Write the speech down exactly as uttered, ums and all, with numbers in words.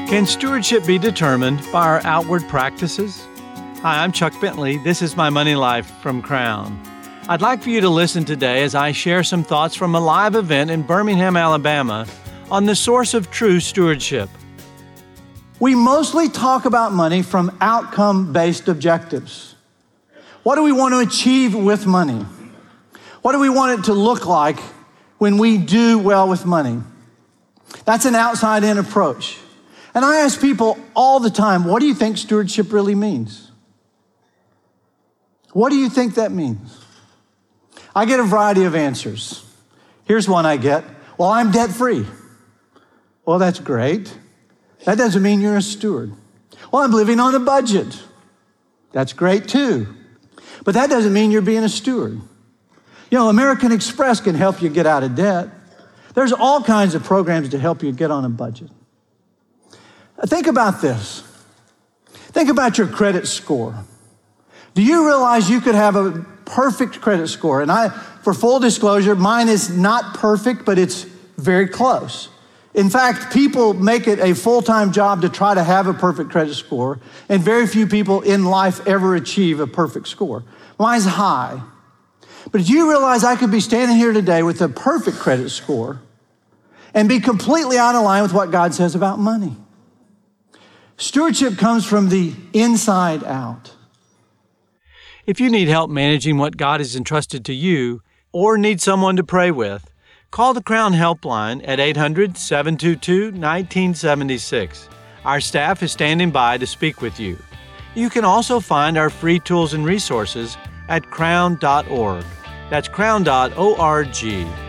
Can stewardship be determined by our outward practices? Hi, I'm Chuck Bentley. This is My Money Life from Crown. I'd like for you to listen today as I share some thoughts from a live event in Birmingham, Alabama, on the source of true stewardship. We mostly talk about money from outcome-based objectives. What do we want to achieve with money? What do we want it to look like when we do well with money? That's an outside-in approach. And I ask people all the time, what do you think stewardship really means? What do you think that means? I get a variety of answers. Here's one I get. Well, I'm debt-free. Well, that's great. That doesn't mean you're a steward. Well, I'm living on a budget. That's great too. But that doesn't mean you're being a steward. You know, American Express can help you get out of debt. There's all kinds of programs to help you get on a budget. Think about this. Think about your credit score. Do you realize you could have a perfect credit score? And I, for full disclosure, mine is not perfect, but it's very close. In fact, people make it a full-time job to try to have a perfect credit score, and very few people in life ever achieve a perfect score. Mine's high. But do you realize I could be standing here today with a perfect credit score and be completely out of line with what God says about money? Stewardship comes from the inside out. If you need help managing what God has entrusted to you or need someone to pray with, call the Crown Helpline at eight hundred, seven two two, one nine seven six. Our staff is standing by to speak with you. You can also find our free tools and resources at crown dot org. That's crown dot org.